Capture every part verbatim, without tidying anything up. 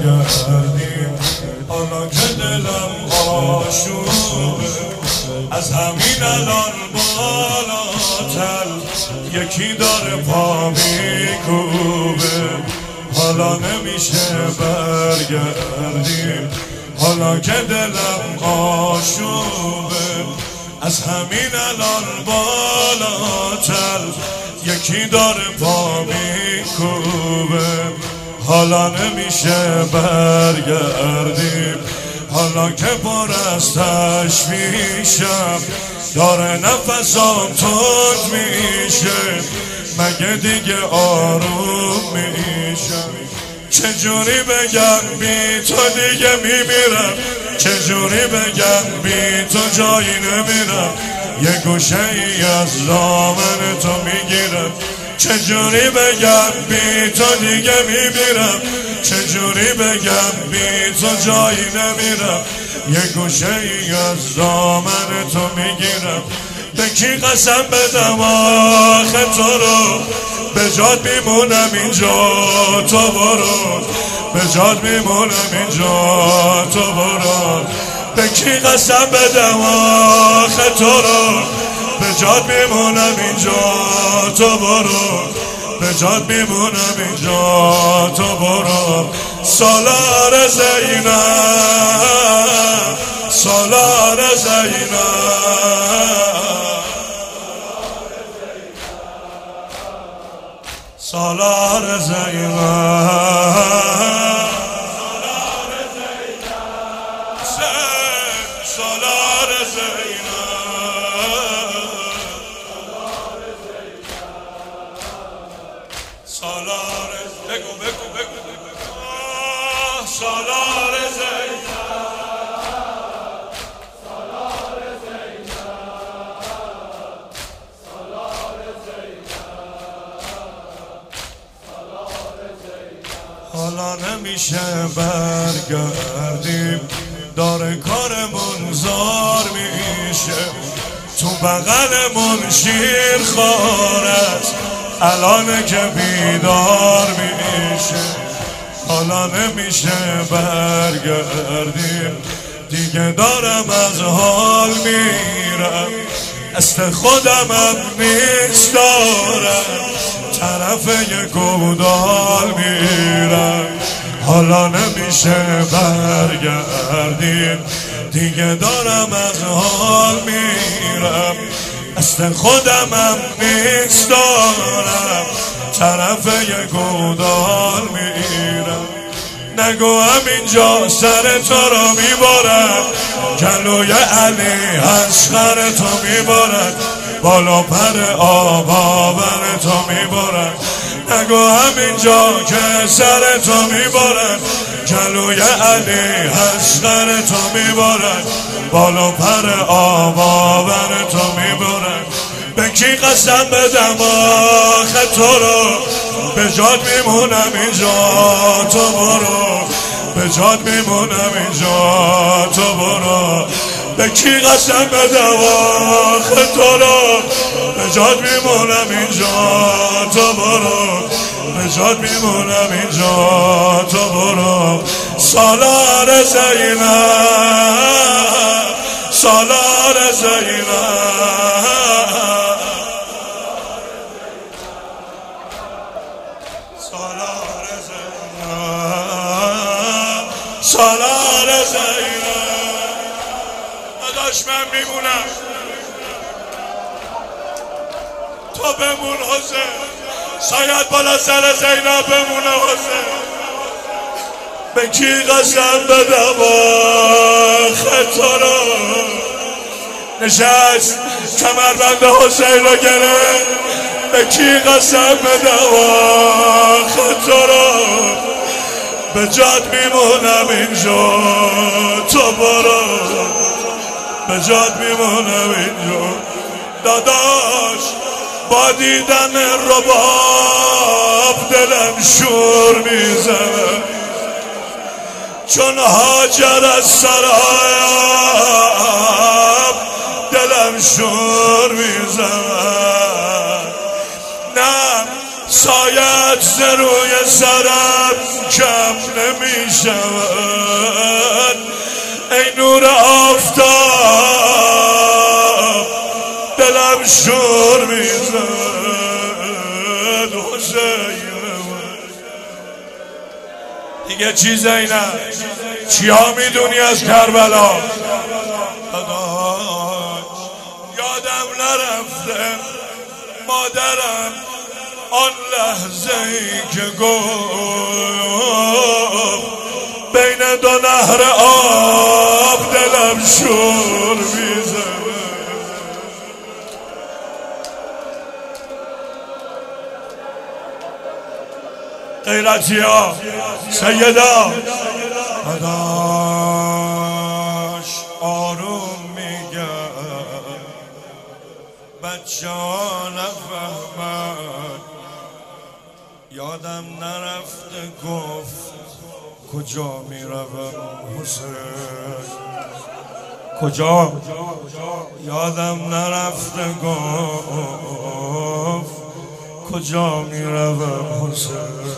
برگردیم. حالا که دلم آشوبه از همین الان بالاتر یکی داره پا میکوبه. حالا نمیشه برگردیم. حالا که دلم آشوبه از همین الان بالاتر یکی داره پا میکوبه. حالا نمیشه برگردیم. حالا که پر از تشویشم داره نفسام تند میشه، مگه دیگه آروم میشم؟ چجوری بگم بی تو دیگه میمیرم؟ چجوری بگم بی تو جایی نمیرم؟ یه گوشه ای از دامن تو میگیرم. چجوری بگم بی تو دیگه میمیرم؟ چجوری بگم بی تو جایی نمیرم؟ یه گوشه ای از دامن تو میگیرم. به کی قسم بدم آخه تو رو؟ به جات میمونم اینجا تو برو. به جات میمونم اینجا تو برو. به کی قسم بدم آخه تو رو؟ به جات میمونم اینجا تو برو. به جات میمونم اینجا تو برو. سالار زینب، سالار زینب، سالار زینب، سالار زینب، سالار بگو بگو بگو سالار زینب، سالار زینب، سالار زینب، سالار زینب. حالا نمیشه برگردیم. داره کارمون زار میشه. تو بغلمون شیر خوار است الان که بیدار میشه. حالا نمیشه برگردیم. دیگه دارم از حال میرم. است خودم هم نیست دارم. طرف یه گودال میرم. حالا نمیشه برگردیم. دیگه دارم از حال میرم. است خودم هم نیست دارم. طرف یه گودال میرم. نگو همینجا سر تو رو میبارم. جلوی علی اصغر تو میبارد. بالا پر آباور تو میبارد. نگو همینجا که سر تو میبارد. جلوی علی اصغر تو میبارد. بالا پر آباور تو میبارد. به کی قسم بدم آخه تو رو؟ به جات میمونم اینجا تو برو. به جات میمونم اینجا تو برو. به کی قسم بدم آخه تو رو؟ به جات میمونم اینجا تو برو. به جات میمونم اینجا تو برو. سالار زینب، سالار زینب، سالار زینب، سالار زینب. نداشت من میمونم. تو بمون حسین. شاید بالا سر زینب بمونه حسین. به کی قسم بدم آخه تو رو؟ نشست کمربند حسین رو گرفت. به کی قسم بدم آخه تو رو؟ به جات میمونم اینجا تو برو. به جات میمونم اینجا. داداش با دیدن رباب دلم شور میزنه. چون هاجر از سراب دلم شور میزنه. نه سایت ز روی سرم کم نمی شود. ای نور آفتاب دلم شور می زد. حسین دیگه چیزی نه، چیا میدونی از کربلا؟ یادم نرفته مادرم آن لحظه ای که گفت بین دو نهر آب دلم شور میزنه. غیرتی ها سیدا داداش آروم میگم، بچه ها نفهمن. یادم نرفته گفت کجا میروم حسین، کجا؟ یادم نرفته گفت کجا میروم حسین.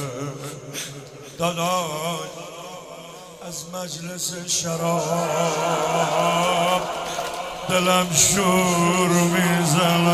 داداش از مجلس شراب دلم شور میزنه.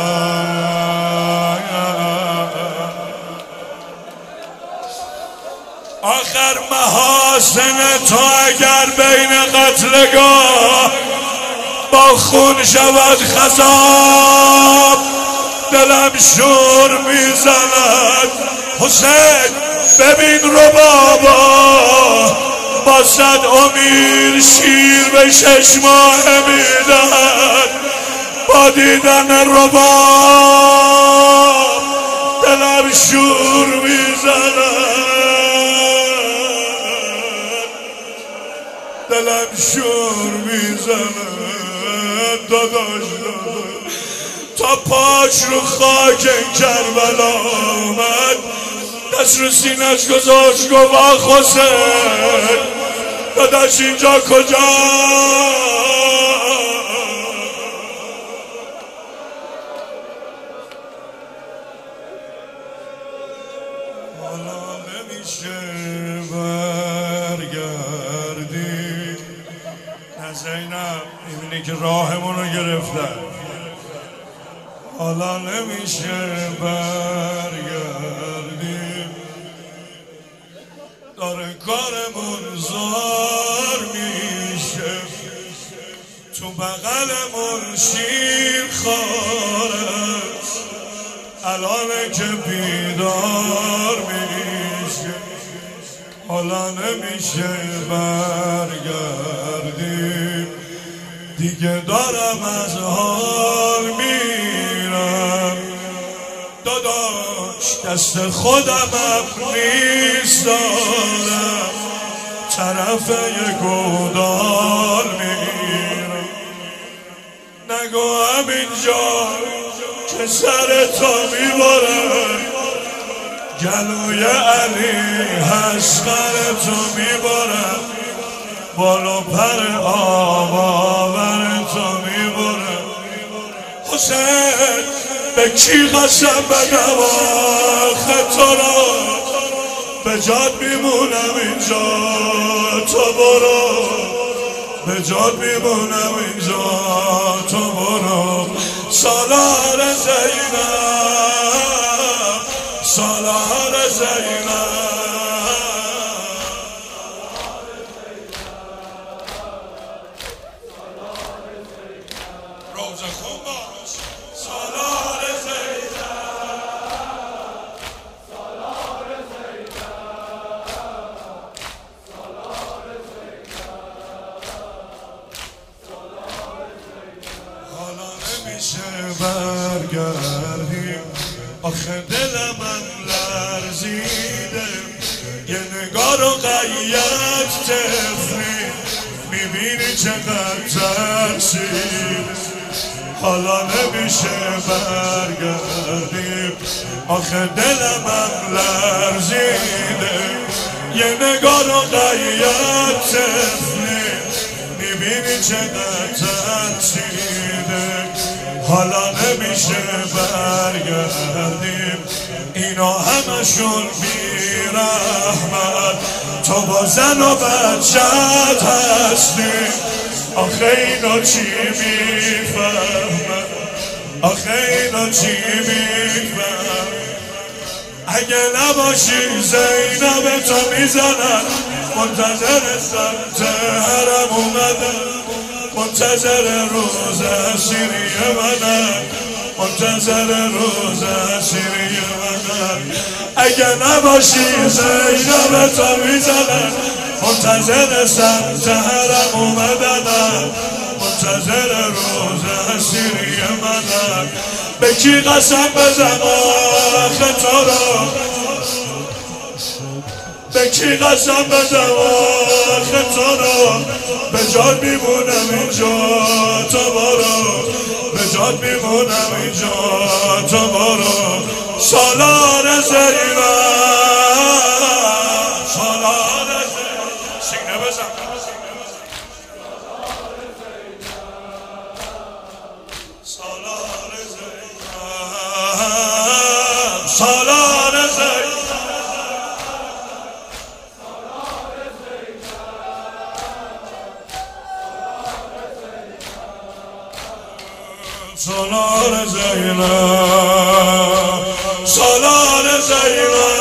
آخر محاسن تو اگر بین قتلگاه با خون شود خضاب دلم شور میزند. حسین ببین رو بابا با صد امیر شیر به شش ماه میدهد. با دیدن رباب دلم شور میزند، دلم شور میزند. داداش تا پاش رو خاک کربلا آمد، دست رو سینش گذاشت گفت آخ حسین داداش اینجا کجا؟ حالا نمیشه برگردی. نه زینب میبینی که راهمون رو گرفتن. حالا نمیشه برگردیم، داره کارمون زار میشه. تو بغلمون شیر خارست، الانه که بیدار میشه. حالا نمیشه برگردیم، دیگه دارم از حال میرم. داداش دست خودمم نیست، دارم طرف یه گودال میرم. نگو همینجا که سر تو میبرم، گلوی علی حسقر تو میبرم، بالو پر آباور تو میبرم. حسین به کی قسم بدم آخه تو را؟ به جاد میمونم اینجا تو برو، به جاد میمونم اینجا تو برو. سالار زینب، سالار زینب، روزه خون باش. سالار زینب، سالار زینب، سالار زینب، سالار زینب. حالا نمیشه برگردیم، آخه دلمم لرزیده. یه نگاه رو قید تفلی میبینی چقدر ترسید. حالا نمیشه برگردیم، آخه دلمم لرزیده. یه نگاه رو قید تفلی میبینی چقدر ترسیده. حالا نمیشه برگردیم، اینا همشون بی رحمت، تو با زن و بچت هستی. آخه اینا چی میفهمن، آخه اینا چی میفهمن. اگه نباشی زینب تو میزنن، منتظر سمت حرم اومدن، منتظر روز اسیری منن، منتظر روز اسیری منن. اگه نباشی زینب تو میزنن، منتظر سمت حرم اومدن، منتظر روز اسیری منن. به کی قسم بزنم آخه تو رو، به کی قسم بزنم آخه تو رو. به جان میمونم اینجا تو برو، به جان میمونم اینجا تو برو. سالار زینب، سالار زینب، سینه بزن. سالار زینب، سالار زینب، سالار زینب، سالار زینب.